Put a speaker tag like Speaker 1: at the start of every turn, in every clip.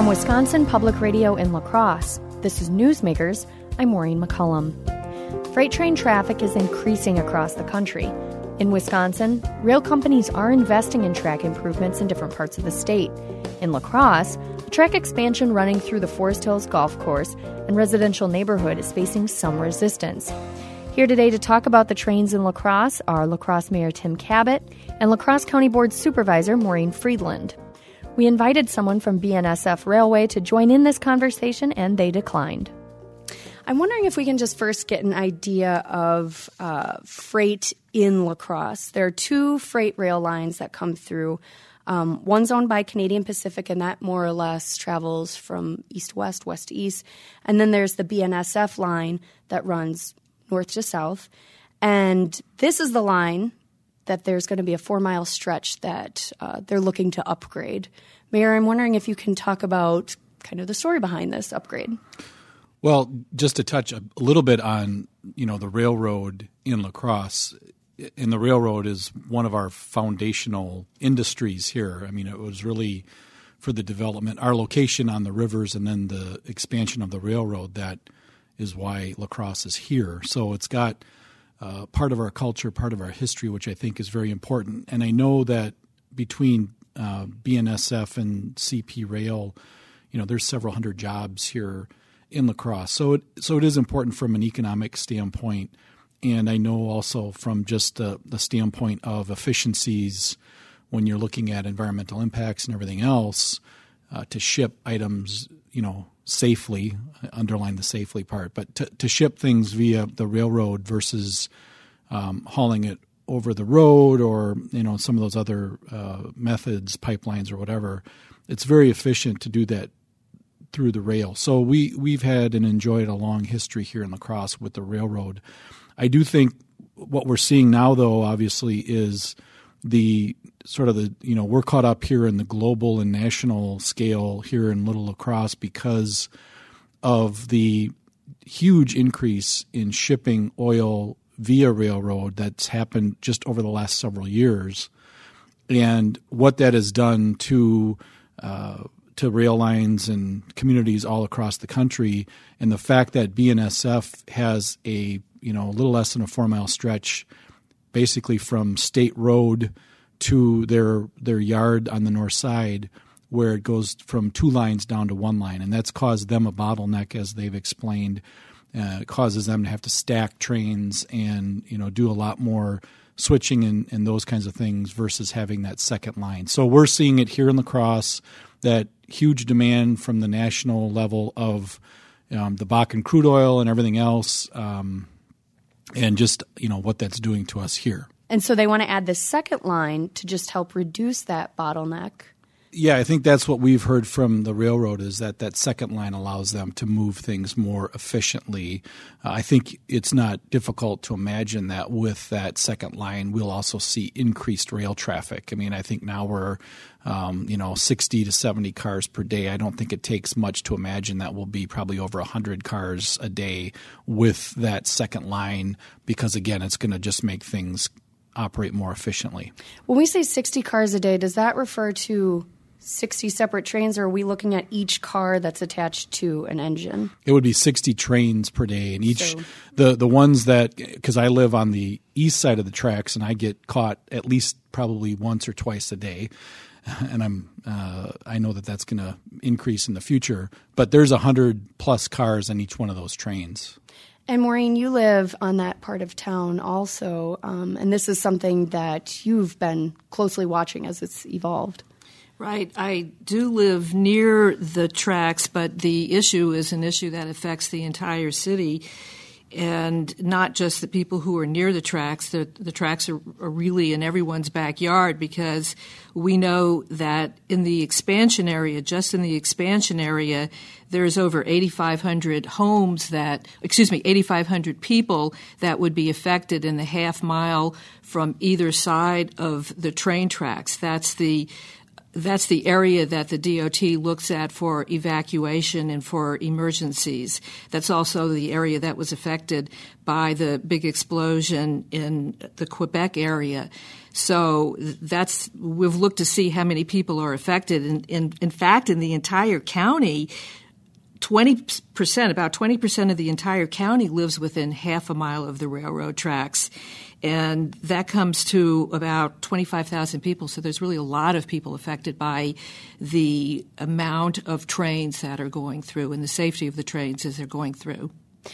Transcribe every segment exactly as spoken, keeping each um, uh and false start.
Speaker 1: Wisconsin Public Radio in La Crosse, this is Newsmakers. I'm Maureen McCullum. Freight train traffic is increasing across the country. In Wisconsin, rail companies are investing in track improvements in different parts of the state. In La Crosse, a track expansion running through the Forest Hills Golf Course and residential neighborhood is facing some resistance. Here today to talk about the trains in La Crosse are La Crosse Mayor Tim Kabat and La Crosse County Board Supervisor Maureen Friedland. We invited someone from B N S F Railway to join in this conversation, and they declined.
Speaker 2: I'm wondering if we can just first get an idea of uh, freight in La Crosse. There are two freight rail lines that come through. Um, one's owned by Canadian Pacific, and that more or less travels from east to west, west to east. And then there's the B N S F line that runs north to south. And this is the line that there's going to be a four-mile stretch that uh, they're looking to upgrade. Mayor, I'm wondering if you can talk about kind of the story behind this upgrade.
Speaker 3: Well, just to touch a little bit on, you know, the railroad in La Crosse, and the railroad is one of our foundational industries here. I mean, it was really for the development, our location on the rivers and then the expansion of the railroad, that is why La Crosse is here. So it's got uh, part of our culture, part of our history, which I think is very important. And I know that between uh, B N S F and C P Rail, you know, there's several hundred jobs here in La Crosse. So it, so it is important from an economic standpoint. And I know also from just the, the standpoint of efficiencies when you're looking at environmental impacts and everything else, uh, to ship items, you know, safely, I underline the safely part, but to, to ship things via the railroad versus um, hauling it over the road or, you know, some of those other uh, methods, pipelines or whatever, it's very efficient to do that through the rail. So we, we've had and enjoyed a long history here in La Crosse with the railroad. I do think what we're seeing now, though, obviously, is the sort of the, you know, we're caught up here in the global and national scale here in Little La Crosse because of the huge increase in shipping oil via railroad that's happened just over the last several years. And what that has done to uh, to rail lines and communities all across the country, and the fact that B N S F has a, you know, a little less than a four-mile stretch basically from State Road to their their yard on the north side, where it goes from two lines down to one line. And that's caused them a bottleneck, as they've explained. Uh, it causes them to have to stack trains and, you know, do a lot more switching and, and those kinds of things versus having that second line. So we're seeing it here in La Crosse, that huge demand from the national level of um, the Bakken crude oil and everything else, um, and just, you know, what that's doing to us here.
Speaker 2: And so they want to add this second line to just help reduce that bottleneck.
Speaker 3: Yeah, I think that's what we've heard from the railroad, is that that second line allows them to move things more efficiently. Uh, I think it's not difficult to imagine that with that second line, we'll also see increased rail traffic. I mean, I think now we're, um, you know, sixty to seventy cars per day. I don't think it takes much to imagine that will be probably over one hundred cars a day with that second line, because, again, it's going to just make things operate more efficiently.
Speaker 2: When we say sixty cars a day, does that refer to sixty separate trains, or are we looking at each car that's attached to an engine?
Speaker 3: It would be sixty trains per day, and each
Speaker 2: so,
Speaker 3: the the ones that, because I live on the east side of the tracks and I get caught at least probably once or twice a day, and I'm uh, I know that that's going to increase in the future. But there's a hundred plus cars on each one of those trains.
Speaker 2: And Maureen, you live on that part of town also, um, and this is something that you've been closely watching as it's evolved.
Speaker 4: Right. I do live near the tracks, but the issue is an issue that affects the entire city, and not just the people who are near the tracks. The, the tracks are, are really in everyone's backyard, because we know that in the expansion area, just in the expansion area, there's over eighty-five hundred homes that, excuse me, eighty-five hundred people that would be affected in the half mile from either side of the train tracks. That's the that's the area that the D O T looks at for evacuation and for emergencies. That's also the area that was affected by the big explosion in the Quebec area. So that's we've looked to see how many people are affected. And in, in fact, in the entire county, twenty percent, about twenty percent of the entire county lives within half a mile of the railroad tracks. And that comes to about twenty-five thousand people. So there's really a lot of people affected by the amount of trains that are going through and the safety of the trains as they're going through.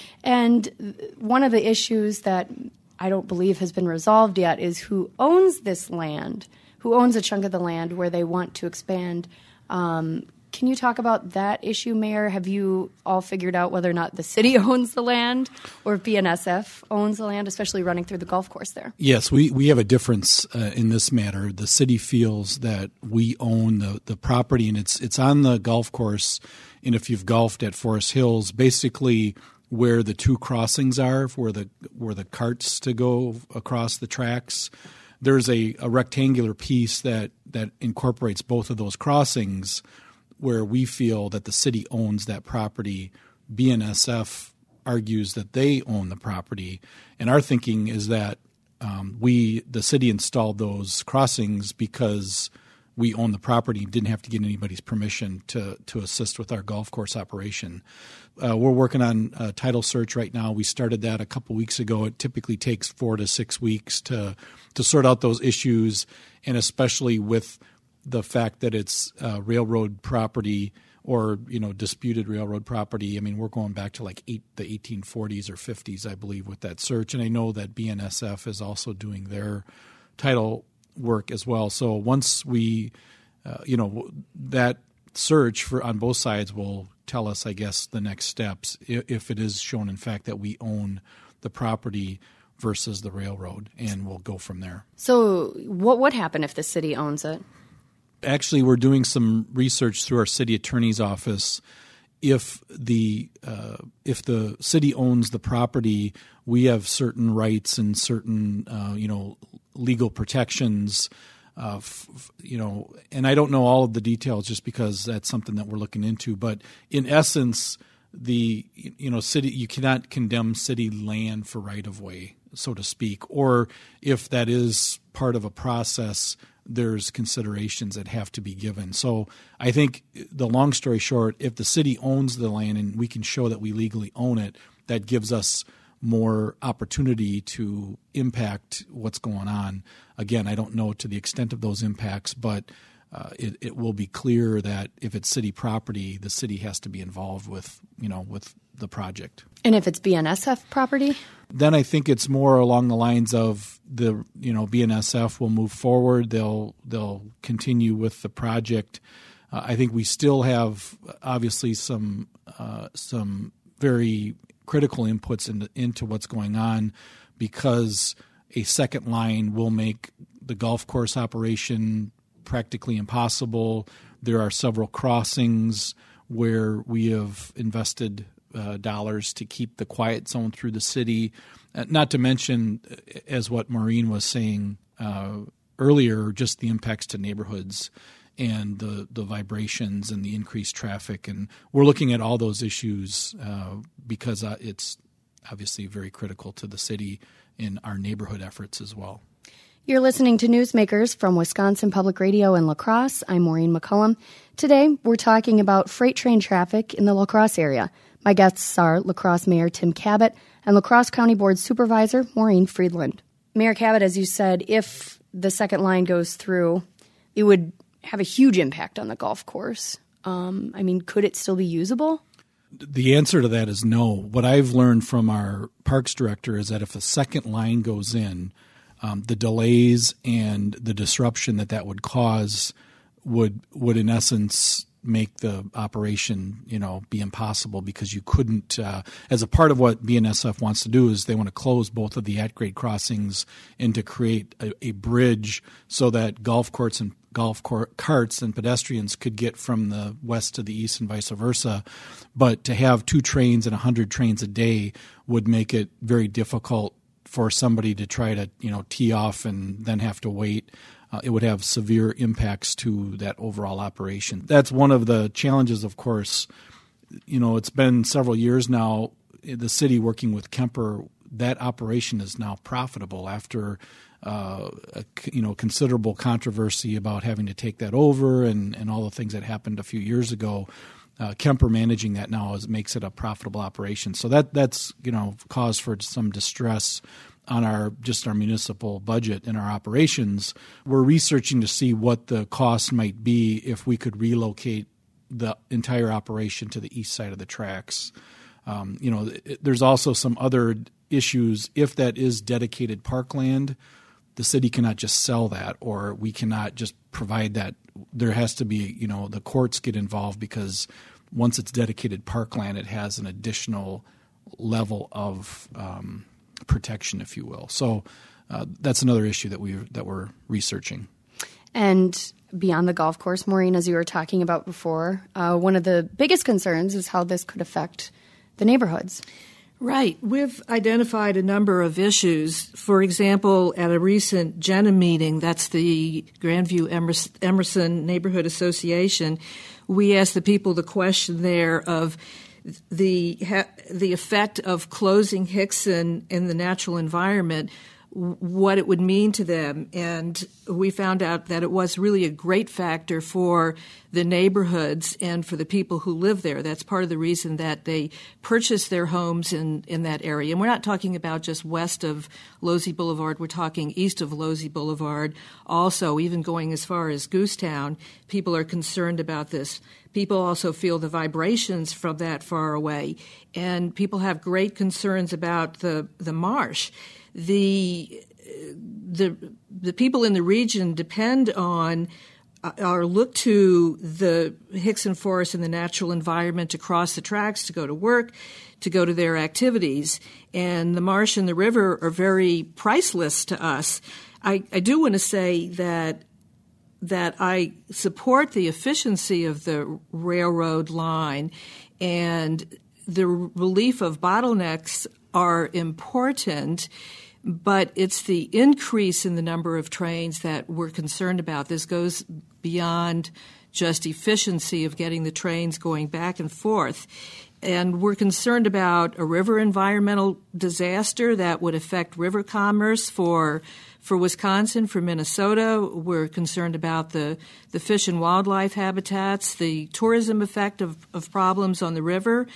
Speaker 2: And one of the issues that I don't believe has been resolved yet is who owns this land, who owns a chunk of the land where they want to expand. Um, Can you talk about that issue, Mayor? Have you all figured out whether or not the city owns the land or if B N S F owns the land, especially running through the golf course there?
Speaker 3: Yes, we, we have a difference uh, in this matter. The city feels that we own the, the property, and it's it's on the golf course. And if you've golfed at Forest Hills, basically where the two crossings are, where the where the carts to go across the tracks, there's a, a rectangular piece that, that incorporates both of those crossings, where we feel that the city owns that property. B N S F argues that they own the property, and our thinking is that um, we, the city, installed those crossings because we own the property and didn't have to get anybody's permission to to assist with our golf course operation. Uh, we're working on a title search right now. We started that a couple weeks ago. It typically takes four to six weeks to to sort out those issues, and especially with the fact that it's uh, railroad property or, you know, disputed railroad property. I mean, we're going back to like eight, the eighteen forties or fifties, I believe, with that search. And I know that B N S F is also doing their title work as well. So once we, uh, you know, that search for on both sides will tell us, I guess, the next steps if it is shown, in fact, that we own the property versus the railroad, and we'll go from there.
Speaker 2: So what would happen if the city owns it?
Speaker 3: Actually, we're doing some research through our city attorney's office. If the uh, if the city owns the property, we have certain rights and certain uh, you know legal protections. Uh, f- you know, and I don't know all of the details just because that's something that we're looking into. But in essence, the you know city you cannot condemn city land for right of way, so to speak, or if that is part of a process, there's considerations that have to be given. So I think the long story short, if the city owns the land and we can show that we legally own it, that gives us more opportunity to impact what's going on. Again, I don't know to the extent of those impacts, but uh, it, it will be clear that if it's city property, the city has to be involved with, you know, with the project.
Speaker 2: And if it's B N S F property?
Speaker 3: Then I think it's more along the lines of the, you know, B N S F will move forward. They'll they'll continue with the project. Uh, I think we still have obviously some uh, some very critical inputs into, into what's going on, because a second line will make the golf course operation practically impossible. There are several crossings where we have invested uh, dollars to keep the quiet zone through the city, uh, not to mention, as what Maureen was saying uh, earlier, just the impacts to neighborhoods and the, the vibrations and the increased traffic. And we're looking at all those issues uh, because uh, it's obviously very critical to the city in our neighborhood efforts as well.
Speaker 2: You're listening to Newsmakers from Wisconsin Public Radio in La Crosse. I'm Maureen McCullum. Today, we're talking about freight train traffic in the La Crosse area. My guests are La Crosse Mayor Tim Cabot and La Crosse County Board Supervisor Maureen Friedland. Mayor Cabot, as you said, if the second line goes through, it would have a huge impact on the golf course. Um, I mean, could it still be usable?
Speaker 3: The answer to that is no. What I've learned from our parks director is that if a second line goes in, um, the delays and the disruption that that would cause would would in essence make the operation, you know, be impossible, because you couldn't, uh, as a part of what B N S F wants to do is they want to close both of the at-grade crossings and to create a, a bridge so that golf courts and golf cart, carts and pedestrians could get from the west to the east and vice versa. But to have two trains and one hundred trains a day would make it very difficult for somebody to try to, you know, tee off and then have to wait. uh, it would have severe impacts to that overall operation. That's one of the challenges, of course. You know, it's been several years now, the city working with Kemper, that operation is now profitable after uh, a, you know, considerable controversy about having to take that over and, and all the things that happened a few years ago. Uh, Kemper managing that now is, makes it a profitable operation. So that that's you know cause for some distress on our just our municipal budget and our operations. We're researching to see what the cost might be if we could relocate the entire operation to the east side of the tracks. Um, you know, it, there's also some other issues. If that is dedicated parkland, the city cannot just sell that, or we cannot just provide that. There has to be, you know, the courts get involved because once it's dedicated parkland, it has an additional level of um, protection, if you will. So uh, that's another issue that we that we're researching.
Speaker 2: And beyond the golf course, Maureen, as you were talking about before, uh, one of the biggest concerns is how this could affect the neighborhoods.
Speaker 4: Right. We've identified a number of issues. For example, at a recent Jenna meeting, that's the Grandview Emerson, Emerson Neighborhood Association, we asked the people the question there of the the effect of closing Hickson in the natural environment, what it would mean to them. And we found out that it was really a great factor for the neighborhoods and for the people who live there. That's part of the reason that they purchased their homes in, in that area. And we're not talking about just west of Losey Boulevard. We're talking east of Losey Boulevard. Also, even going as far as Goosetown, people are concerned about this. People also feel the vibrations from that far away. And people have great concerns about the, the marsh. The the the people in the region depend on or look to the Hickson Forest and the natural environment to cross the tracks, to go to work, to go to their activities. And the marsh and the river are very priceless to us. I, I do want to say that that I support the efficiency of the railroad line, and the relief of bottlenecks are important. But it's the increase in the number of trains that we're concerned about. This goes beyond just efficiency of getting the trains going back and forth. And we're concerned about a river environmental disaster that would affect river commerce for for Wisconsin, for Minnesota. We're concerned about the, the fish and wildlife habitats, the tourism effect of, of problems on the river.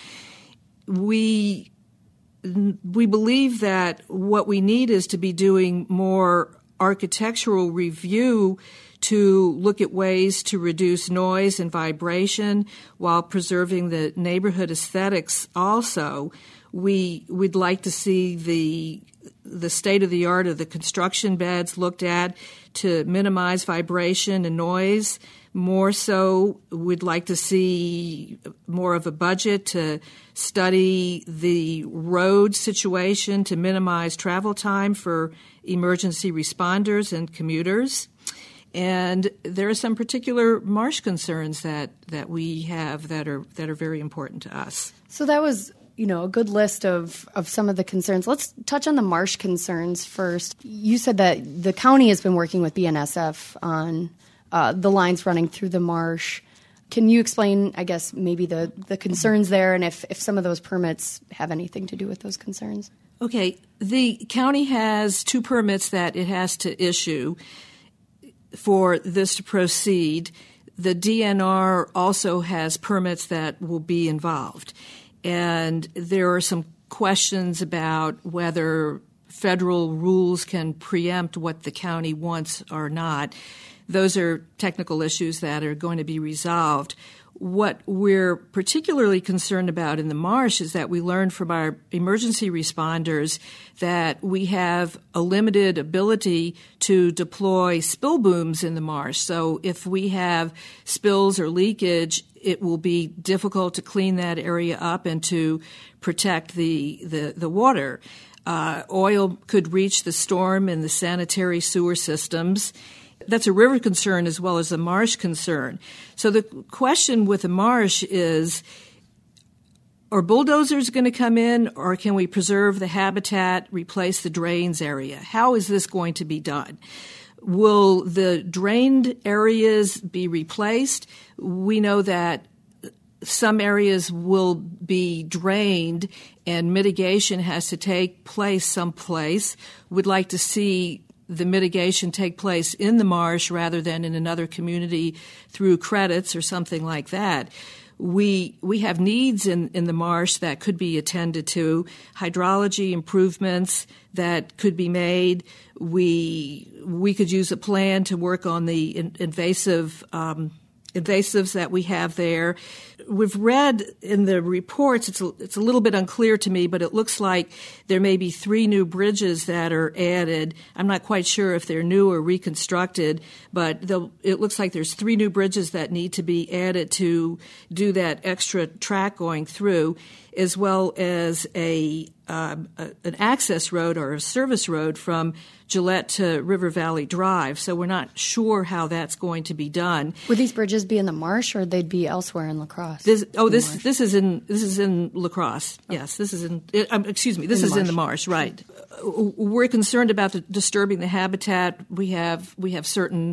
Speaker 4: We... We believe that what we need is to be doing more architectural review to look at ways to reduce noise and vibration while preserving the neighborhood aesthetics also. We would like to see the the state-of-the-art of the construction beds looked at to minimize vibration and noise. More so, we'd like to see more of a budget to study the road situation to minimize travel time for emergency responders and commuters. And there are some particular marsh concerns that, that we have that are that are very important to us.
Speaker 2: So that was, you know, a good list of, of some of the concerns. Let's touch on the marsh concerns first. You said that the county has been working with B N S F on uh, the lines running through the marsh. Can you explain, I guess, maybe the, the concerns there and if, if some of those permits have anything to do with those concerns?
Speaker 4: Okay. The county has two permits that it has to issue for this to proceed. The D N R also has permits that will be involved. And there are some questions about whether federal rules can preempt what the county wants or not. Those are technical issues that are going to be resolved. What we're particularly concerned about in the marsh is that we learned from our emergency responders that we have a limited ability to deploy spill booms in the marsh. So if we have spills or leakage, it will be difficult to clean that area up and to protect the, the, the water. Uh, oil could reach the storm and the sanitary sewer systems. That's a river concern as well as a marsh concern. So the question with the marsh is, are bulldozers going to come in, or can we preserve the habitat, replace the drains area? How is this going to be done? Will the drained areas be replaced? We know that some areas will be drained and mitigation has to take place someplace. We'd like to see the mitigation take place in the marsh rather than in another community through credits or something like that. We we have needs in, in the marsh that could be attended to, hydrology improvements that could be made. We we could use a plan to work on the in, invasive um, invasives that we have there. We've read in the reports, it's a, it's a little bit unclear to me, but it looks like there may be three new bridges that are added. I'm not quite sure if they're new or reconstructed, but it looks like there's three new bridges that need to be added to do that extra track going through, as well as a, uh, a an access road or a service road from Gillette to River Valley Drive. So we're not sure how that's going to be done.
Speaker 2: Would these bridges be in the marsh, or they'd be elsewhere in La Crosse?
Speaker 4: This, oh, this this is in this is in La Crosse. Oh. Yes, this is in. Um, excuse me, this in is in the marsh, right? Uh, we're concerned about the, disturbing the habitat. We have we have certain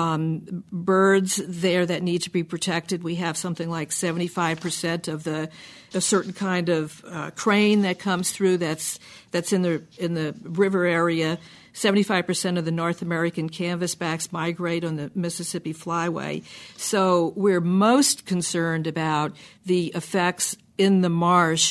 Speaker 4: um, birds there that need to be protected. We have something like seventy-five percent of the a certain kind of uh, crane that comes through. That's that's in the in the river area. seventy-five percent of the North American canvasbacks migrate on the Mississippi Flyway. So we're most concerned about the effects in the marsh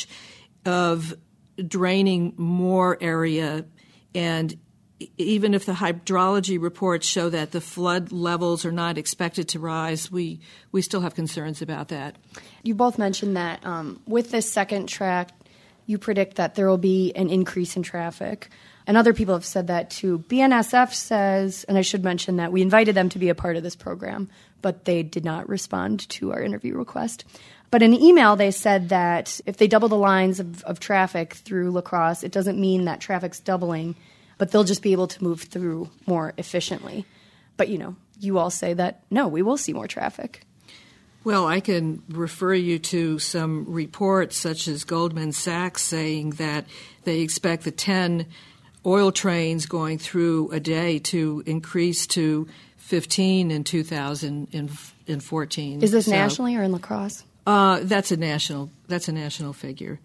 Speaker 4: of draining more area. And even if the hydrology reports show that the flood levels are not expected to rise, we, we still have concerns about that.
Speaker 2: You both mentioned that um, with this second track, you predict that there will be an increase in traffic. And other people have said that too. B N S F says, and I should mention that we invited them to be a part of this program, but they did not respond to our interview request. But in an email, they said that if they double the lines of, of traffic through La Crosse, it doesn't mean that traffic's doubling, but they'll just be able to move through more efficiently. But, you know, you all say that, no, we will see more traffic.
Speaker 4: Well, I can refer you to some reports such as Goldman Sachs saying that they expect the ten oil trains going through a day to increase to fifteen in two thousand fourteen.
Speaker 2: Is this
Speaker 4: so,
Speaker 2: nationally or in La Crosse?
Speaker 4: Uh, that's a national. That's a national figure,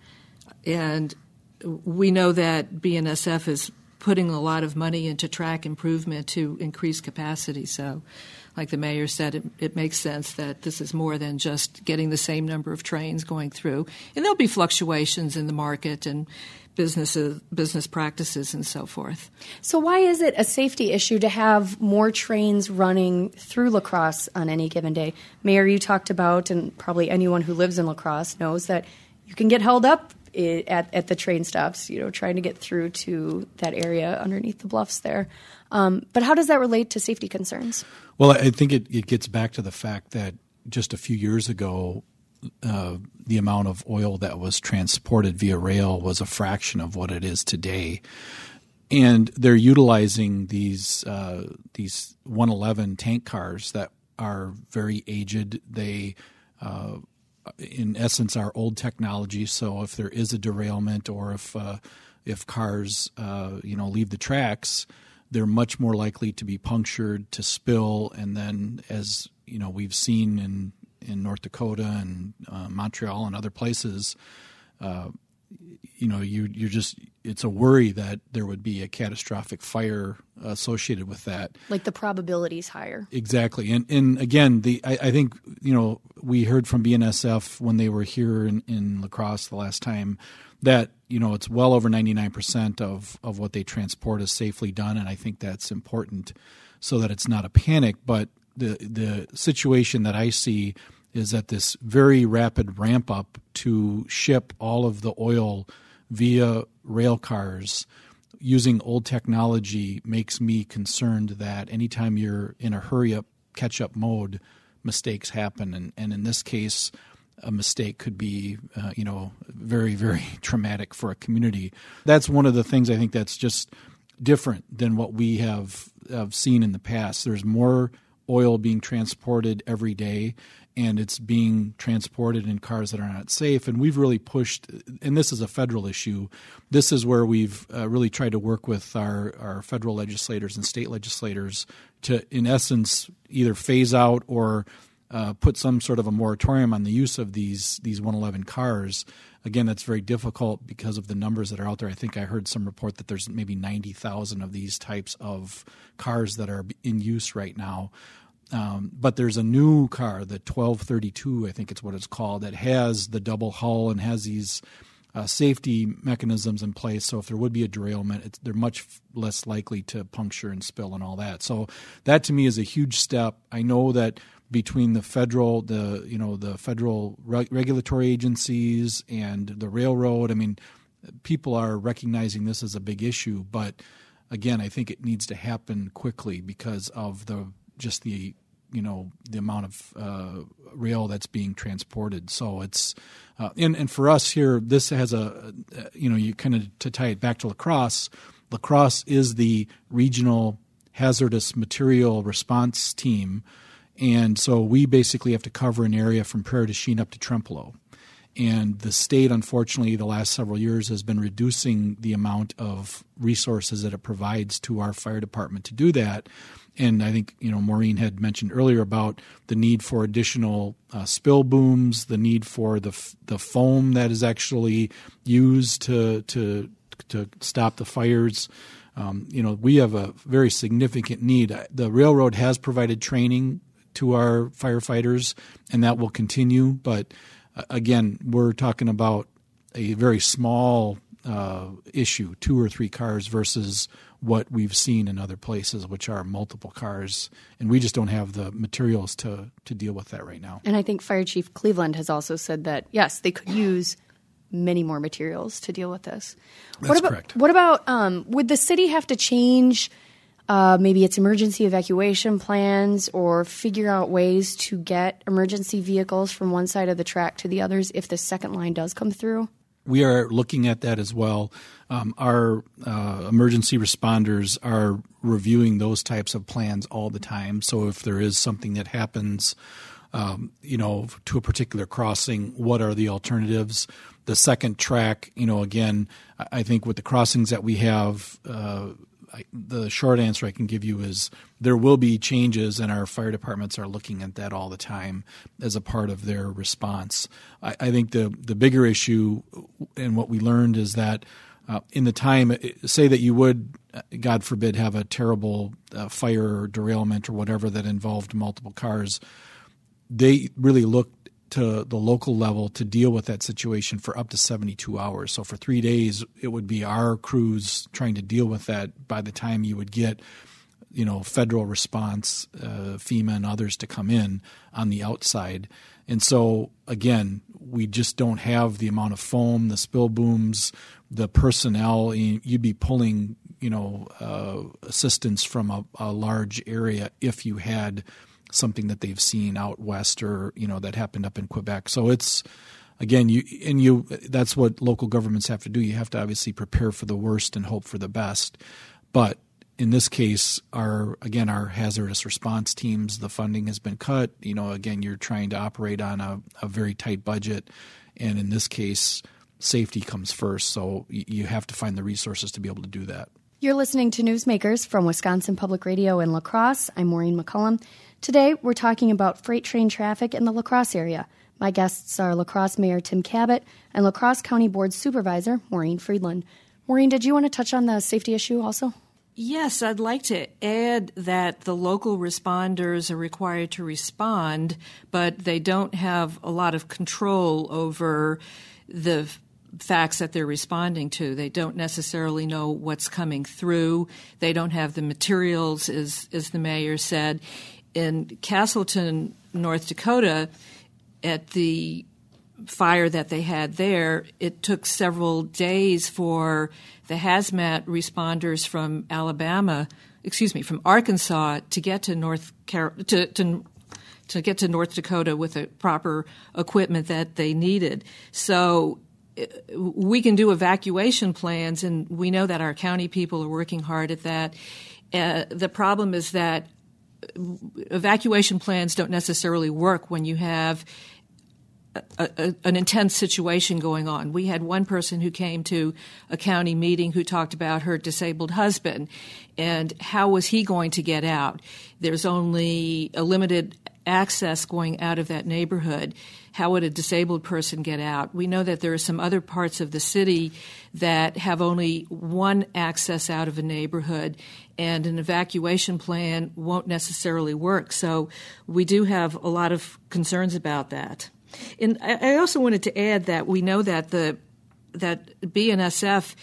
Speaker 4: and we know that B N S F is putting a lot of money into track improvement to increase capacity. So, like the mayor said, it, it makes sense that this is more than just getting the same number of trains going through, and there'll be fluctuations in the market and businesses, business practices and so forth.
Speaker 2: So why is it a safety issue to have more trains running through La Crosse on any given day? Mayor, you talked about, and probably anyone who lives in La Crosse knows that you can get held up at, at the train stops, you know, trying to get through to that area underneath the bluffs there. Um, but how does that relate to safety concerns?
Speaker 3: Well, I think it, it gets back to the fact that just a few years ago, Uh, the amount of oil that was transported via rail was a fraction of what it is today, and they're utilizing these uh, these one eleven tank cars that are very aged. They, uh, in essence, are old technology. So if there is a derailment or if uh, if cars uh, you know leave the tracks, they're much more likely to be punctured, to spill, and then, as you know, we've seen in in North Dakota and uh, Montreal and other places, uh, you know, you you're just it's a worry that there would be a catastrophic fire associated with that.
Speaker 2: Like the probability is higher.
Speaker 3: Exactly, and and again, the I, I think you know we heard from B N S F when they were here in, in La Crosse the last time that you know it's well over ninety-nine percent of of what they transport is safely done, and I think that's important so that it's not a panic, but The the situation that I see is that this very rapid ramp up to ship all of the oil via rail cars using old technology makes me concerned that anytime you're in a hurry up, catch up mode, mistakes happen. And, and in this case, a mistake could be, uh, you know, very, very traumatic for a community. That's one of the things I think that's just different than what we have, have seen in the past. There's more oil being transported every day, and it's being transported in cars that are not safe. And we've really pushed, and this is a federal issue, this is where we've uh, really tried to work with our, our federal legislators and state legislators to, in essence, either phase out or uh, put some sort of a moratorium on the use of these these one eleven cars. Again, that's very difficult because of the numbers that are out there. I think I heard some report that there's maybe ninety thousand of these types of cars that are in use right now. Um, but there's a new car, the twelve thirty-two, I think it's what it's called, that has the double hull and has these uh, safety mechanisms in place. So if there would be a derailment, it's, they're much less likely to puncture and spill and all that. So that to me is a huge step. I know that between the federal, the you know the federal re- regulatory agencies and the railroad, I mean, people are recognizing this as a big issue. But again, I think it needs to happen quickly because of the just the you know the amount of uh, rail that's being transported. So it's uh, and and for us here, this has a you know you kind of to tie it back to La Crosse. La Crosse is the regional hazardous material response team. And so we basically have to cover an area from Prairie du Chien up to Trempealeau. And the state, unfortunately, the last several years has been reducing the amount of resources that it provides to our fire department to do that. And I think, you know, Maureen had mentioned earlier about the need for additional uh, spill booms, the need for the f- the foam that is actually used to to to stop the fires. Um, you know, we have a very significant need. The railroad has provided training to our firefighters, and that will continue. But uh, again, we're talking about a very small uh, issue, two or three cars versus what we've seen in other places, which are multiple cars. And we just don't have the materials to, to deal with that right now.
Speaker 2: And I think Fire Chief Cleveland has also said that, yes, they could use many more materials to deal with this.
Speaker 3: That's
Speaker 2: what about,
Speaker 3: correct.
Speaker 2: What about, um, would the city have to change Uh, maybe it's emergency evacuation plans or figure out ways to get emergency vehicles from one side of the track to the others if the second line does come through?
Speaker 3: We are looking at that as well. Um, our uh, emergency responders are reviewing those types of plans all the time. So if there is something that happens, um, you know, to a particular crossing, what are the alternatives? The second track, you know, again, I think with the crossings that we have, uh, I, the short answer I can give you is there will be changes, and our fire departments are looking at that all the time as a part of their response. I, I think the, the bigger issue and what we learned is that uh, in the time, say that you would, God forbid, have a terrible uh, fire or derailment or whatever that involved multiple cars, they really looked to the local level to deal with that situation for up to seventy-two hours. So for three days, it would be our crews trying to deal with that by the time you would get, you know, federal response, uh, FEMA and others to come in on the outside. And so, again, we just don't have the amount of foam, the spill booms, the personnel. You'd be pulling, you know, uh, assistance from a, a large area if you had something that they've seen out west or, you know, that happened up in Quebec. So it's, again, you and you that's what local governments have to do. You have to obviously prepare for the worst and hope for the best. But in this case, our again, our hazardous response teams, the funding has been cut. You know, again, you're trying to operate on a, a very tight budget. And in this case, safety comes first. So you have to find the resources to be able to do that.
Speaker 2: You're listening to Newsmakers from Wisconsin Public Radio in La Crosse. I'm Maureen McCullum. Today, we're talking about freight train traffic in the La Crosse area. My guests are La Crosse Mayor Tim Cabot and La Crosse County Board Supervisor Maureen Friedland. Maureen, did you want to touch on the safety issue also?
Speaker 4: Yes, I'd like to add that the local responders are required to respond, but they don't have a lot of control over the facts that they're responding to. They don't necessarily know what's coming through. They don't have the materials, as, as the mayor said. In Castleton, North Dakota, at the fire that they had there, it took several days for the hazmat responders from Alabama, excuse me, from Arkansas to get to North Car- to, to to get to North Dakota with the proper equipment that they needed. So we can do evacuation plans, and we know that our county people are working hard at that. Uh, the problem is that evacuation plans don't necessarily work when you have A, a, an intense situation going on. We had one person who came to a county meeting who talked about her disabled husband and how was he going to get out. There's only a limited access going out of that neighborhood. How would a disabled person get out? We know that there are some other parts of the city that have only one access out of a neighborhood, and an evacuation plan won't necessarily work. So we do have a lot of concerns about that. And I also wanted to add that we know that the that B N S F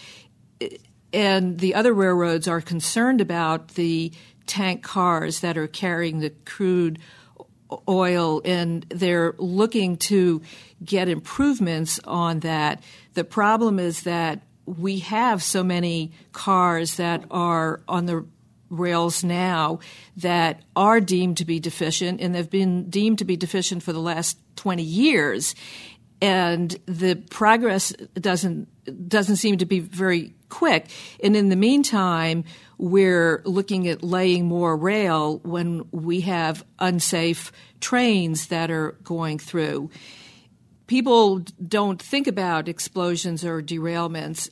Speaker 4: and the other railroads are concerned about the tank cars that are carrying the crude oil, and they're looking to get improvements on that. The problem is that we have so many cars that are on the rails now that are deemed to be deficient, and they've been deemed to be deficient for the last twenty years, and the progress doesn't doesn't seem to be very quick. And in the meantime, we're looking at laying more rail when we have unsafe trains that are going through. People don't think about explosions or derailments.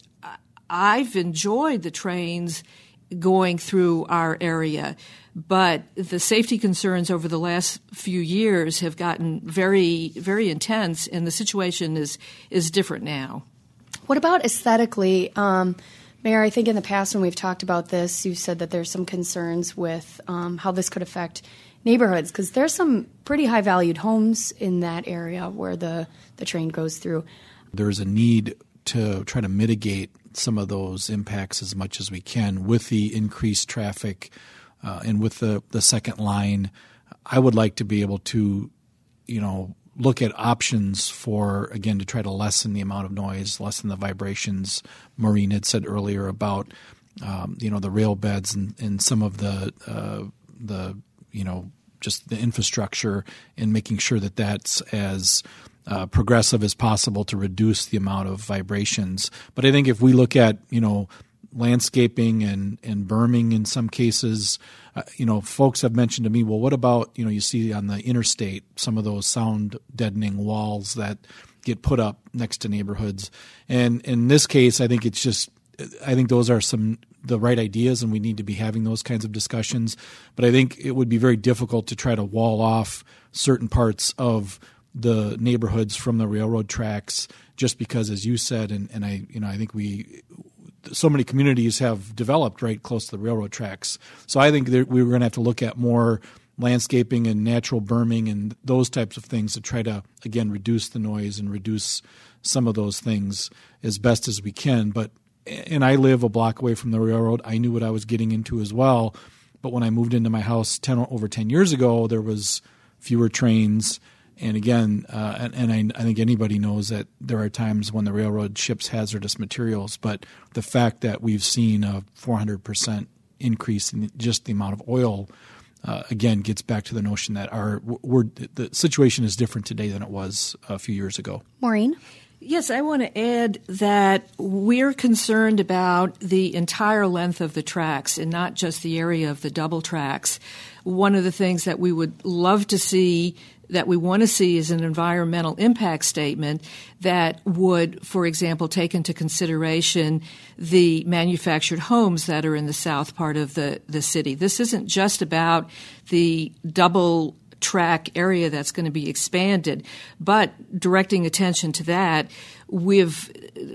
Speaker 4: I've enjoyed the trains going through our area, but the safety concerns over the last few years have gotten very, very intense, and the situation is is different now.
Speaker 2: What about aesthetically? Um, Mayor, I think in the past when we've talked about this, you said that there's some concerns with um, how this could affect neighborhoods, because there's some pretty high-valued homes in that area where the, the train goes through.
Speaker 3: There's a need to try to mitigate some of those impacts as much as we can with the increased traffic uh, and with the, the second line. I would like to be able to, you know, look at options for, again, to try to lessen the amount of noise, lessen the vibrations. Maureen had said earlier about, um, you know, the rail beds and, and some of the, uh, the, you know, just the infrastructure, and making sure that that's as Uh, progressive as possible to reduce the amount of vibrations. But I think if we look at, you know, landscaping and, and berming in some cases, uh, you know, folks have mentioned to me, well, what about, you know, you see on the interstate some of those sound deadening walls that get put up next to neighborhoods. And in this case, I think it's just, I think those are some the right ideas, and we need to be having those kinds of discussions. But I think it would be very difficult to try to wall off certain parts of the neighborhoods from the railroad tracks, just because, as you said, and, and I, you know, I think we, so many communities have developed right close to the railroad tracks. So I think that we were going to have to look at more landscaping and natural berming and those types of things to try to, again, reduce the noise and reduce some of those things as best as we can. But, and I live a block away from the railroad. I knew what I was getting into as well. But when I moved into my house ten, over ten years ago, there was fewer trains. And again, uh, and, and I, I think anybody knows that there are times when the railroad ships hazardous materials, but the fact that we've seen a four hundred percent increase in just the amount of oil, uh, again, gets back to the notion that our we're, the situation is different today than it was a few years ago.
Speaker 2: Maureen?
Speaker 4: Yes, I want to add that we're concerned about the entire length of the tracks and not just the area of the double tracks. One of the things that we would love to see, that we want to see, is an environmental impact statement that would, for example, take into consideration the manufactured homes that are in the south part of the, the city. This isn't just about the double track area that's going to be expanded, but directing attention to that, we've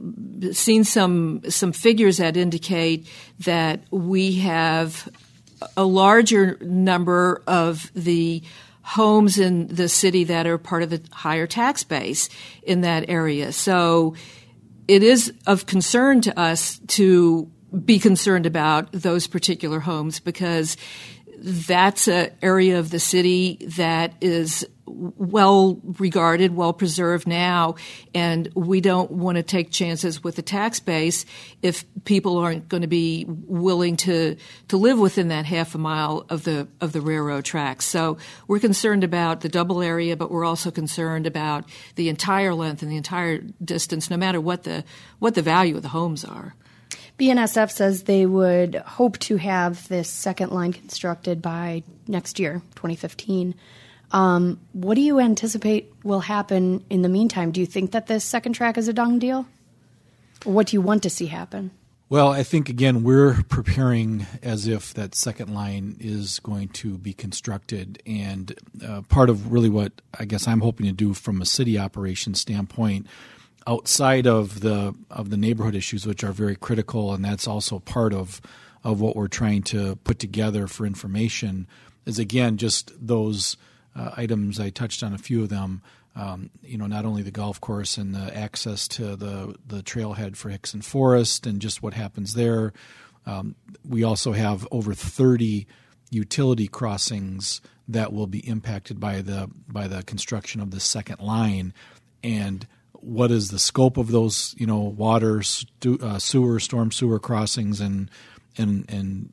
Speaker 4: seen some some figures that indicate that we have a larger number of the homes in the city that are part of the higher tax base in that area. So it is of concern to us to be concerned about those particular homes, because that's an area of the city that is well regarded, well preserved now, and we don't want to take chances with the tax base if people aren't going to be willing to to live within that half a mile of the of the railroad tracks. So we're concerned about the double area, but we're also concerned about the entire length and the entire distance, no matter what the what the value of the homes are.
Speaker 2: B N S F says they would hope to have this second line constructed by next year, twenty fifteen. Um, what do you anticipate will happen in the meantime? Do you think that this second track is a done deal? Or what do you want to see happen?
Speaker 3: Well, I think, again, we're preparing as if that second line is going to be constructed. And uh, part of really what I guess I'm hoping to do from a city operations standpoint, outside of the of the neighborhood issues, which are very critical, and that's also part of, of what we're trying to put together for information, is, again, just those uh, items. I touched on a few of them. Um, you know, not only the golf course and the access to the, the trailhead for Hickson Forest and just what happens there. Um, we also have over thirty utility crossings that will be impacted by the by the construction of the second line. And what is the scope of those, you know, water, stu- uh, sewer, storm sewer crossings, and and and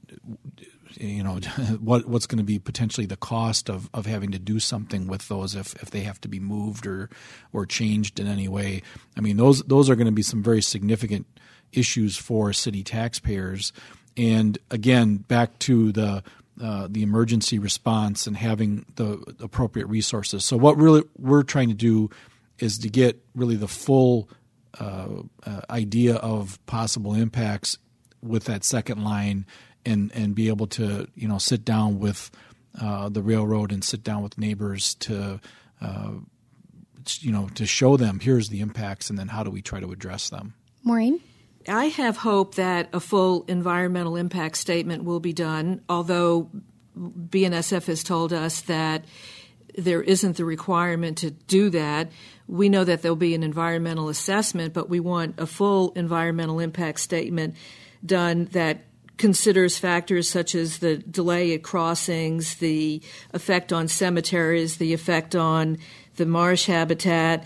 Speaker 3: you know, what what's going to be potentially the cost of, of having to do something with those if, if they have to be moved or or changed in any way. I mean, those those are going to be some very significant issues for city taxpayers. And again, back to the uh, the emergency response and having the appropriate resources. So what really we're trying to do is to get really the full uh, uh, idea of possible impacts with that second line. And, and be able to, you know, sit down with uh, the railroad and sit down with neighbors to, uh, you know, to show them here's the impacts and then how do we try to address them.
Speaker 2: Maureen?
Speaker 4: I have hope that a full environmental impact statement will be done, although B N S F has told us that there isn't the requirement to do that. We know that there'll be an environmental assessment, but we want a full environmental impact statement done that considers factors such as the delay at crossings, the effect on cemeteries, the effect on the marsh habitat,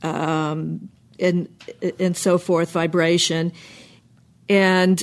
Speaker 4: um, and and so forth, vibration. And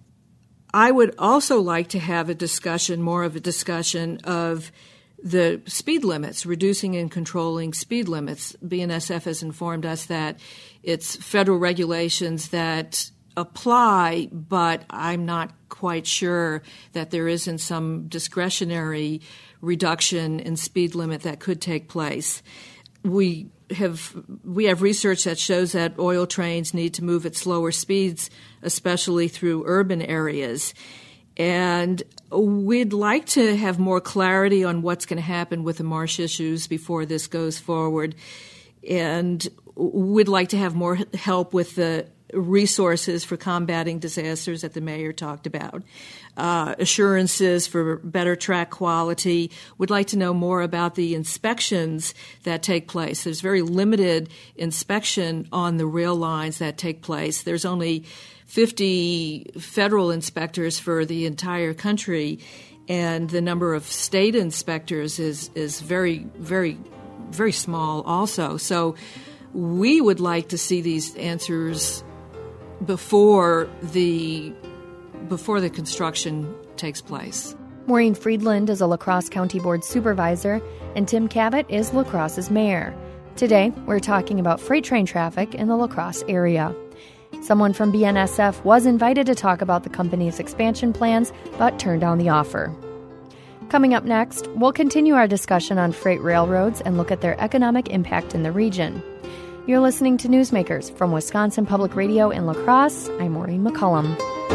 Speaker 4: I would also like to have a discussion, more of a discussion of the speed limits, reducing and controlling speed limits. B N S F has informed us that it's federal regulations that apply, but I'm not quite sure that there isn't some discretionary reduction in speed limit that could take place. We have we have research that shows that oil trains need to move at slower speeds, especially through urban areas. And we'd like to have more clarity on what's going to happen with the marsh issues before this goes forward. And we'd like to have more help with the resources for combating disasters that the mayor talked about, uh, assurances for better track quality. We'd like to know more about the inspections that take place. There's very limited inspection on the rail lines that take place. There's only fifty federal inspectors for the entire country, and the number of state inspectors is, is very, very, very small also. So we would like to see these answers before the before the construction takes place.
Speaker 1: Maureen Friedland is a La Crosse County Board Supervisor, and Tim Cabot is La Crosse's mayor. Today, we're talking about freight train traffic in the La Crosse area. Someone from B N S F was invited to talk about the company's expansion plans, but turned down the offer. Coming up next, we'll continue our discussion on freight railroads and look at their economic impact in the region. You're listening to Newsmakers from Wisconsin Public Radio in La Crosse. I'm Maureen McCullum.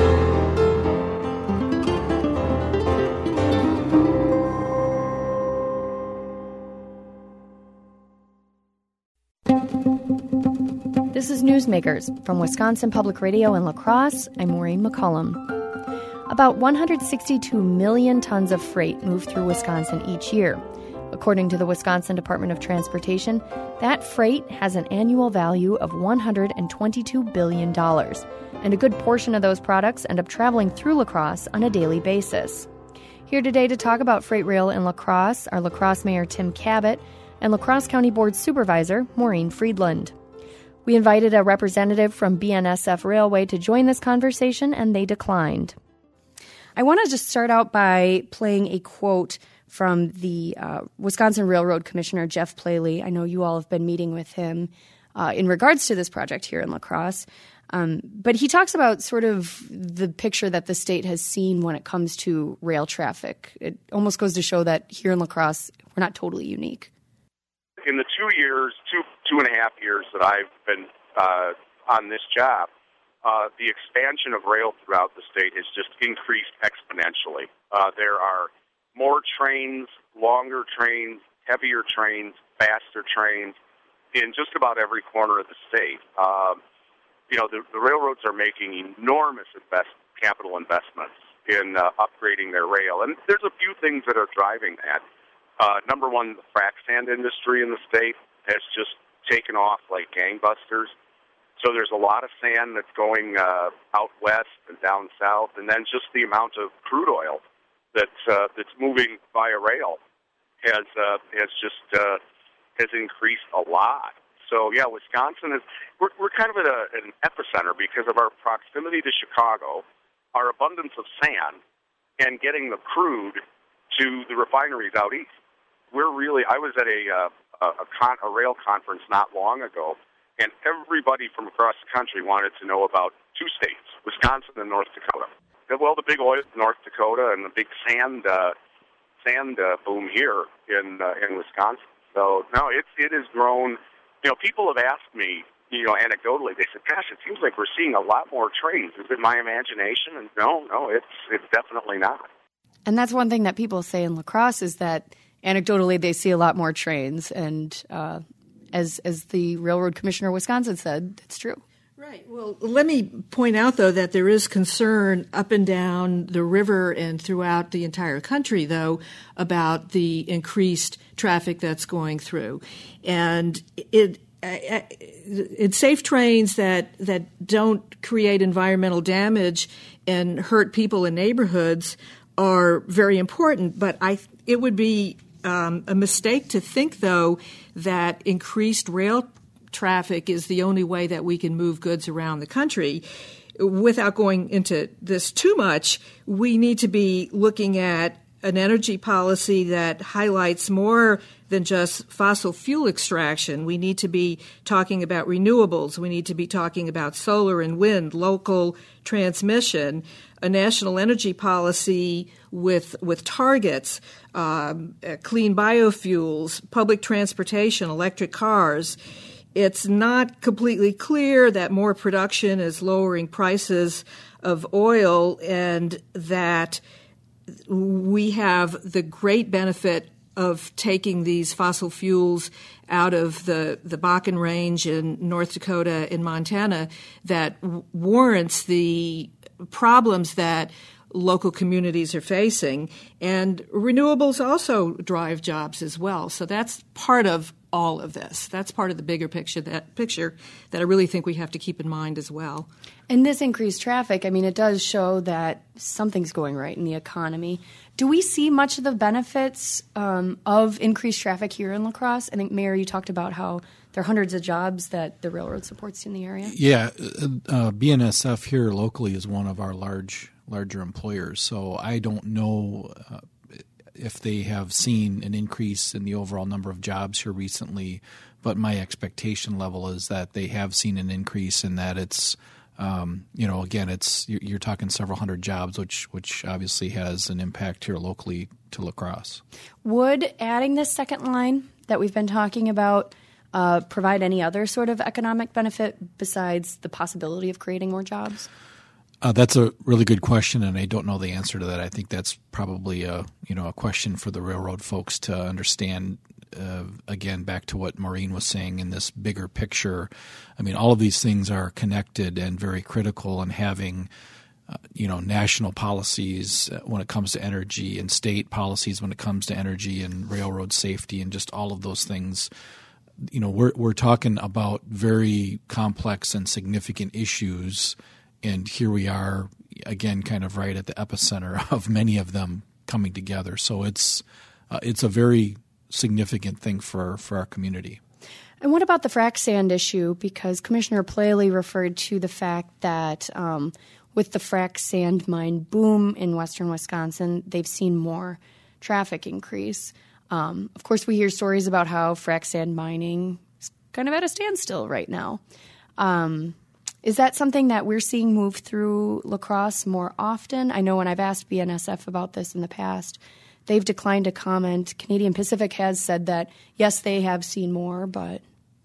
Speaker 1: This is Newsmakers from Wisconsin Public Radio in La Crosse. I'm Maureen McCullum. About one hundred sixty-two million tons of freight move through Wisconsin each year. According to the Wisconsin Department of Transportation, that freight has an annual value of one hundred twenty-two billion dollars, and a good portion of those products end up traveling through La Crosse on a daily basis. Here today to talk about freight rail in La Crosse are La Crosse Mayor Tim Cabot and La Crosse County Board Supervisor Maureen Friedland. We invited a representative from B N S F Railway to join this conversation, and they declined.
Speaker 2: I want to just start out by playing a quote from the uh, Wisconsin Railroad Commissioner, Jeff Plaley. I know you all have been meeting with him uh, in regards to this project here in La Crosse. Um, but he talks about sort of the picture that the state has seen when it comes to rail traffic. It almost goes to show that here in La Crosse, we're not totally unique.
Speaker 5: In the two years, two two and a half years that I've been uh, on this job, uh, the expansion of rail throughout the state has just increased exponentially. Uh, there are more trains, longer trains, heavier trains, faster trains in just about every corner of the state. Um, you know, the, the railroads are making enormous invest, capital investments in uh, upgrading their rail. And there's a few things that are driving that. Uh, number one, the frac sand industry in the state has just taken off like gangbusters. So there's a lot of sand that's going uh, out west and down south, and then just the amount of crude oil that's uh, that's moving via rail has uh, has just uh, has increased a lot. So yeah, Wisconsin is we're we're kind of at a, an epicenter because of our proximity to Chicago, our abundance of sand, and getting the crude to the refineries out east. We're really I was at a uh, a, con, a rail conference not long ago, and everybody from across the country wanted to know about two states, Wisconsin and North Dakota. Well, the big oil in North Dakota and the big sand uh, sand uh, boom here in uh, in Wisconsin. So no, it's it has grown. You know, people have asked me, you know, anecdotally, they said, "Gosh, it seems like we're seeing a lot more trains. Is it my imagination?" And no, no, it's it's definitely not.
Speaker 2: And that's one thing that people say in La Crosse is that anecdotally they see a lot more trains, and uh, as as the Railroad Commissioner of Wisconsin said, it's true.
Speaker 4: Right. Well, let me point out, though, that there is concern up and down the river and throughout the entire country, though, about the increased traffic that's going through. And it it's safe trains that, that don't create environmental damage and hurt people in neighborhoods are very important. But I it would be um, a mistake to think, though, that increased rail traffic is the only way that we can move goods around the country. Without going into this too much, we need to be looking at an energy policy that highlights more than just fossil fuel extraction. We need to be talking about renewables. We need to be talking about solar and wind, local transmission, a national energy policy with with targets, um, clean biofuels, public transportation, electric cars. It's not completely clear that more production is lowering prices of oil, and that we have the great benefit of taking these fossil fuels out of the, the Bakken Range in North Dakota and Montana that w- warrants the problems that local communities are facing. And renewables also drive jobs as well. So that's part of all of this. That's part of the bigger picture that picture that I really think we have to keep in mind as well.
Speaker 2: And this increased traffic, I mean, it does show that something's going right in the economy. Do we see much of the benefits um, of increased traffic here in La Crosse? I think, Mayor, you talked about how there are hundreds of jobs that the railroad supports in the area.
Speaker 3: Yeah, uh, B N S F here locally is one of our large larger employers, so I don't know uh, if they have seen an increase in the overall number of jobs here recently, but my expectation level is that they have seen an increase, and that it's, um, you know, again, it's you're, you're talking several hundred jobs, which which obviously has an impact here locally to La Crosse.
Speaker 2: Would adding this second line that we've been talking about uh, provide any other sort of economic benefit besides the possibility of creating more jobs?
Speaker 3: Uh, that's a really good question, and I don't know the answer to that. I think that's probably a you know a question for the railroad folks to understand. Uh, again, back to what Maureen was saying in this bigger picture. I mean, all of these things are connected and very critical, and having uh, you know national policies when it comes to energy and state policies when it comes to energy and railroad safety and just all of those things. You know, we're we're talking about very complex and significant issues. And here we are, again, kind of right at the epicenter of many of them coming together. So it's uh, it's a very significant thing for, for our community.
Speaker 2: And what about the frac sand issue? Because Commissioner Plaley referred to the fact that um, with the frac sand mine boom in western Wisconsin, they've seen more traffic increase. Um, of course, we hear stories about how frac sand mining is kind of at a standstill right now. Um Is that something that we're seeing move through La Crosse more often? I know when I've asked B N S F about this in the past, they've declined to comment. Canadian Pacific has said that, yes, they have seen more, but...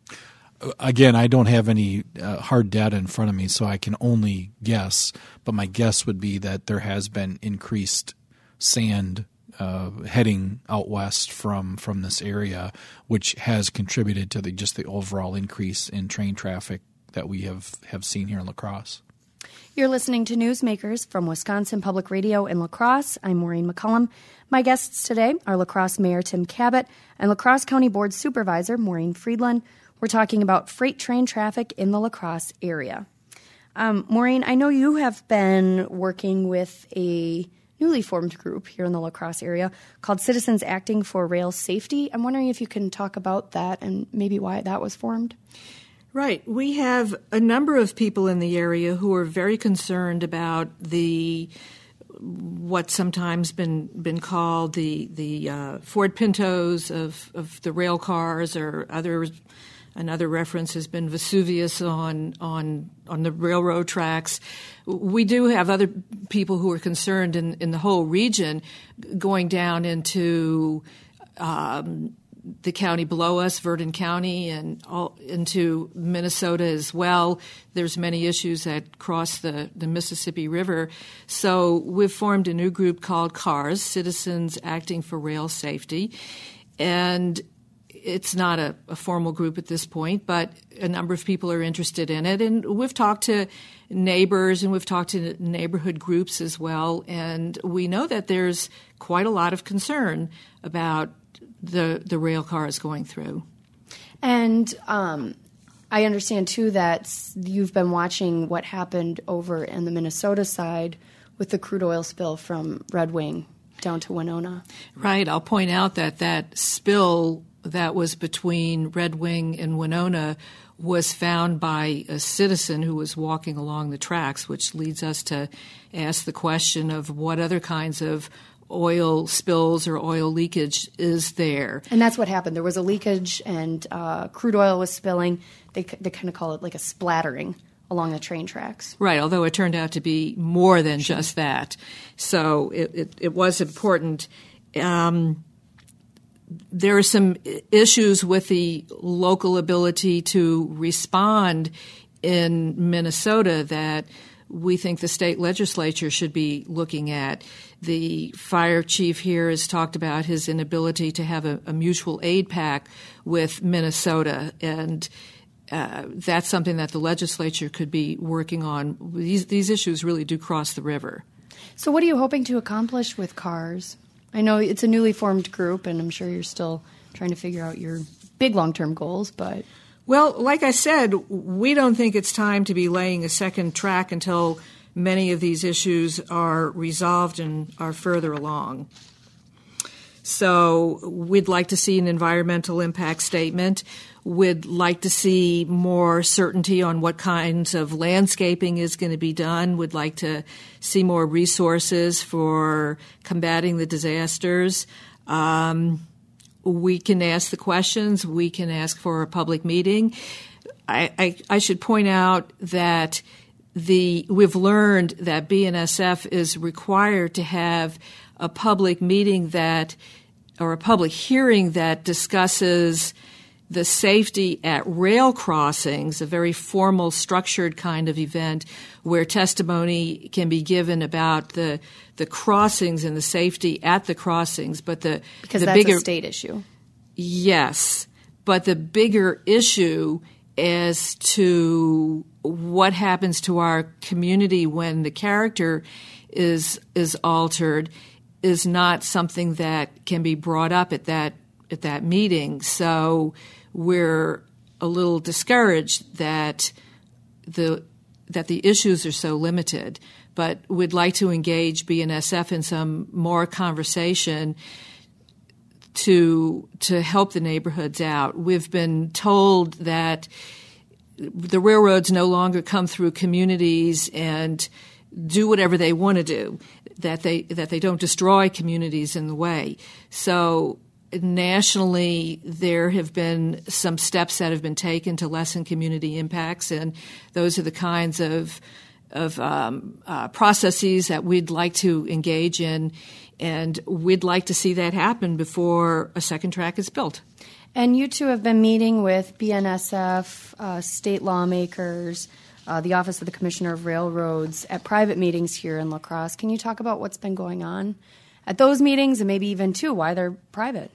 Speaker 3: Again, I don't have any uh, hard data in front of me, so I can only guess. But my guess would be that there has been increased sand uh, heading out west from, from this area, which has contributed to the just the overall increase in train traffic that we have, have seen here in La Crosse.
Speaker 2: You're listening to Newsmakers from Wisconsin Public Radio in La Crosse. I'm Maureen McCullum. My guests today are La Crosse Mayor Tim Kabat and La Crosse County Board Supervisor Maureen Friedland. We're talking about freight train traffic in the La Crosse area. Um, Maureen, I know you have been working with a newly formed group here in the La Crosse area called Citizens Acting for Rail Safety. I'm wondering if you can talk about that and maybe why that was formed.
Speaker 4: Right. We have a number of people in the area who are very concerned about the what's sometimes been been called the the uh, Ford Pintos of, of the rail cars, or other another reference has been Vesuvius on on on the railroad tracks. We do have other people who are concerned in, in the whole region going down into um, the county below us, Verdon County, and all into Minnesota as well. There's many issues that cross the, the Mississippi River. So we've formed a new group called CARS, Citizens Acting for Rail Safety. And it's not a, a formal group at this point, but a number of people are interested in it. And we've talked to neighbors and we've talked to neighborhood groups as well. And we know that there's quite a lot of concern about the the rail cars going through.
Speaker 2: And um, I understand, too, that you've been watching what happened over in the Minnesota side with the crude oil spill from Red Wing down to Winona.
Speaker 4: Right. I'll point out that that spill that was between Red Wing and Winona was found by a citizen who was walking along the tracks, which leads us to ask the question of what other kinds of oil spills or oil leakage is there.
Speaker 2: And that's what happened. There was a leakage and uh, crude oil was spilling. They, they kind of call it like a splattering along the train tracks.
Speaker 4: Right, although it turned out to be more than just that. So it, it, it was important. Um, there are some issues with the local ability to respond in Minnesota that we think the state legislature should be looking at. The fire chief here has talked about his inability to have a, a mutual aid pact with Minnesota, and uh, that's something that the legislature could be working on. These, these issues really do cross the river.
Speaker 2: So what are you hoping to accomplish with CARS? I know it's a newly formed group, and I'm sure you're still trying to figure out your big long-term goals, but...
Speaker 4: Well, like I said, we don't think it's time to be laying a second track until many of these issues are resolved and are further along. So we'd like to see an environmental impact statement. We'd like to see more certainty on what kinds of landscaping is going to be done. We'd like to see more resources for combating the disasters. Um, we can ask the questions. We can ask for a public meeting. I, I, I should point out that the we've learned that B N S F is required to have a public meeting that, or a public hearing that discusses the safety at rail crossings, a very formal, structured kind of event where testimony can be given about the the crossings and the safety at the crossings. But the
Speaker 2: because
Speaker 4: the
Speaker 2: that's
Speaker 4: bigger,
Speaker 2: a state issue.
Speaker 4: Yes, but the bigger issue as to what happens to our community when the character is is altered is not something that can be brought up at that at that meeting. So we're a little discouraged that the that the issues are so limited. But we'd like to engage B N S F in some more conversation to to help the neighborhoods out. We've been told that the railroads no longer come through communities and do whatever they want to do, that they that they don't destroy communities in the way. So nationally, there have been some steps that have been taken to lessen community impacts, and those are the kinds of of um, uh, processes that we'd like to engage in, and we'd like to see that happen before a second track is built.
Speaker 2: And you two have been meeting with B N S F, uh, state lawmakers, uh, the Office of the Commissioner of Railroads at private meetings here in La Crosse. Can you talk about what's been going on at those meetings, and maybe even, too, why they're private?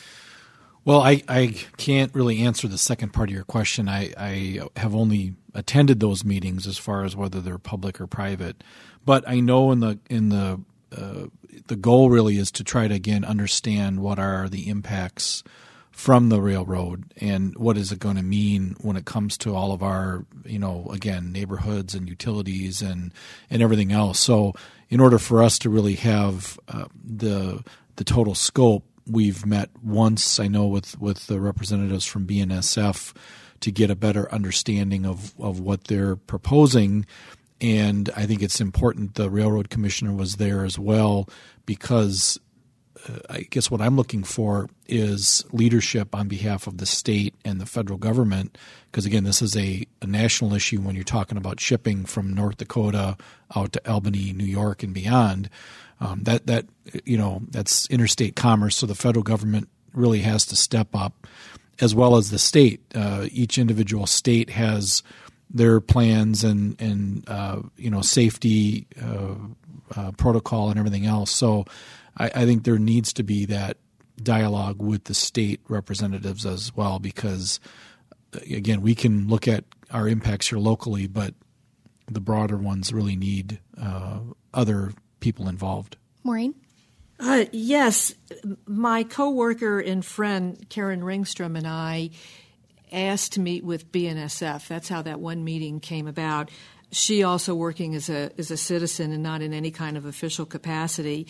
Speaker 3: Well, I, I can't really answer the second part of your question. I, I have only attended those meetings as far as whether they're public or private. But I know in the in the uh, the goal really is to try to, again, understand what are the impacts from the railroad and what is it going to mean when it comes to all of our, you know, again, neighborhoods and utilities and, and everything else. So in order for us to really have uh, the the total scope, we've met once, I know, with, with the representatives from B N S F to get a better understanding of, of what they're proposing. And I think it's important the railroad commissioner was there as well, because uh, I guess what I'm looking for is leadership on behalf of the state and the federal government, because, again, this is a, a national issue when you're talking about shipping from North Dakota out to Albany, New York, and beyond. Um, that that you know that's interstate commerce, so the federal government really has to step up, as well as the state. Uh, each individual state has their plans and and uh, you know safety uh, uh, protocol and everything else. So I, I think there needs to be that dialogue with the state representatives as well, because again, we can look at our impacts here locally, but the broader ones really need uh, other people involved.
Speaker 2: Maureen?
Speaker 4: Uh, yes. My coworker and friend, Karen Ringstrom, and I asked to meet with B N S F. That's how that one meeting came about. She also working as a as a citizen and not in any kind of official capacity.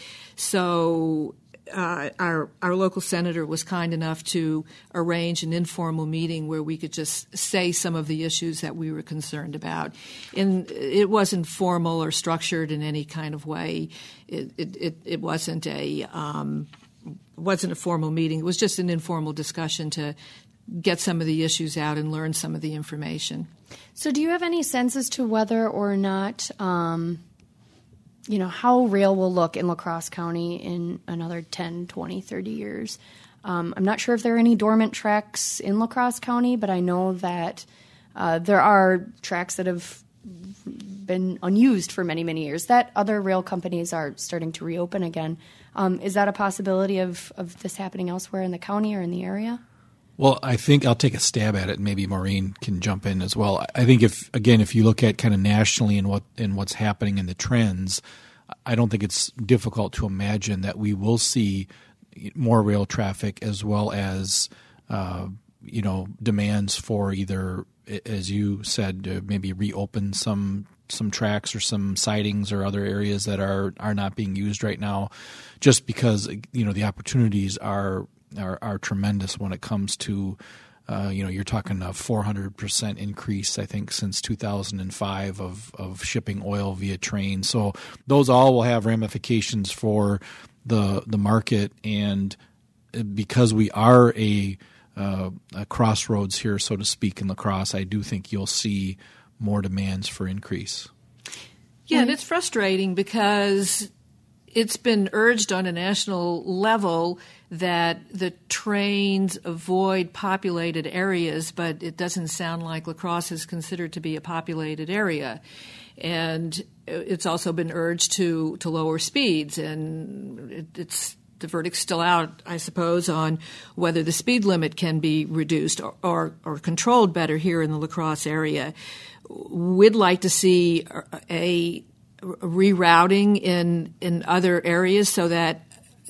Speaker 4: So uh, our our local senator was kind enough to arrange an informal meeting where we could just say some of the issues that we were concerned about. And it wasn't formal or structured in any kind of way. It it it, it wasn't a um, wasn't a formal meeting. It was just an informal discussion to get some of the issues out and learn some of the information.
Speaker 2: So do you have any sense as to whether or not, um, you know, how rail will look in La Crosse County in another ten, twenty, thirty years? Um, I'm not sure if there are any dormant tracks in La Crosse County, but I know that uh, there are tracks that have been unused for many, many years that other rail companies are starting to reopen again. Um, is that a possibility of, of this happening elsewhere in the county or in the area?
Speaker 3: Well, I think I'll take a stab at it, and maybe Maureen can jump in as well. I think if, again, if you look at kind of nationally and what and what's happening in the trends, I don't think it's difficult to imagine that we will see more rail traffic as well as, uh, you know, demands for either, as you said, uh, maybe reopen some some tracks or some sidings or other areas that are are not being used right now, just because, you know, the opportunities are. Are, are tremendous when it comes to, uh, you know, you're talking a four hundred percent increase, I think, since two thousand five of, of shipping oil via train. So those all will have ramifications for the the market. And because we are a, uh, a crossroads here, so to speak, in La Crosse, I do think you'll see more demands for increase.
Speaker 4: Yeah, and it's frustrating because it's been urged on a national level that the trains avoid populated areas, but it doesn't sound like La Crosse is considered to be a populated area. And it's also been urged to, to lower speeds, and it, it's the verdict's still out, I suppose, on whether the speed limit can be reduced or, or, or controlled better here in the La Crosse area. We'd like to see a rerouting in in other areas so that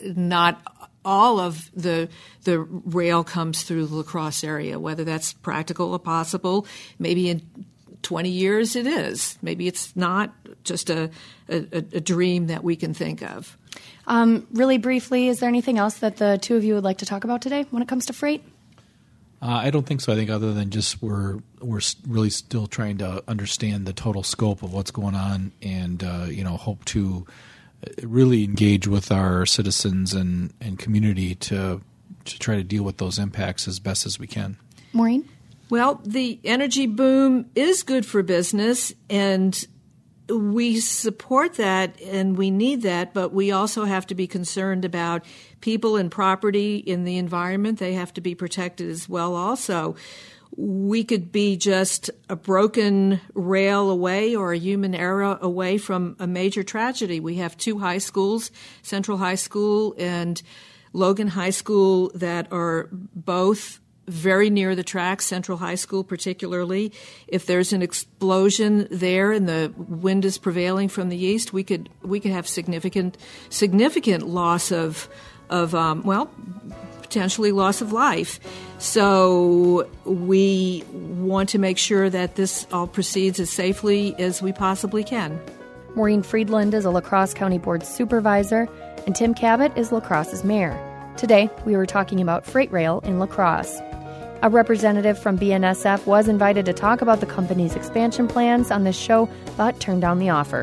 Speaker 4: not all of the the rail comes through the La Crosse area, whether that's practical or possible. Maybe in twenty years it is. Maybe it's not just a, a, a dream that we can think of.
Speaker 2: Um, really briefly, is there anything else that the two of you would like to talk about today when it comes to freight?
Speaker 3: Uh, I don't think so. I think other than just we're we're really still trying to understand the total scope of what's going on, and uh, you know, hope to really engage with our citizens and, and community to to try to deal with those impacts as best as we can.
Speaker 2: Maureen?
Speaker 4: Well, the energy boom is good for business, and we support that and we need that, but we also have to be concerned about people and property in the environment. They have to be protected as well also. We could be just a broken rail away or a human error away from a major tragedy. We have two high schools, Central High School and Logan High School, that are both very near the tracks, Central High School particularly. If there's an explosion there and the wind is prevailing from the east, we could we could have significant significant loss of of um, well, potentially loss of life. So we want to make sure that this all proceeds as safely as we possibly can.
Speaker 1: Maureen Friedland is a La Crosse County Board Supervisor, and Tim Cabot is La Crosse's mayor. Today, we were talking about freight rail in La Crosse. A representative from B N S F was invited to talk about the company's expansion plans on this show, but turned down the offer.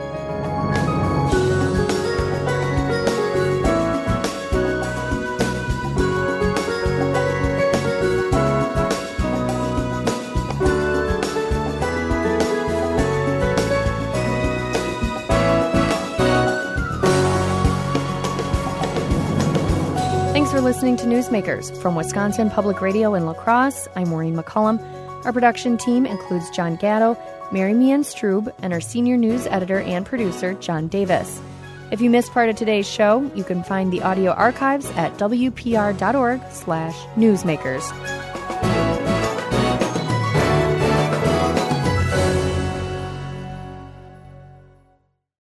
Speaker 1: For listening to Newsmakers from Wisconsin Public Radio in La Crosse, I'm Maureen McCullum. Our production team includes John Gatto, Mary Meehan Strube, and our senior news editor and producer, John Davis. If you missed part of today's show, you can find the audio archives at w p r dot org slash newsmakers.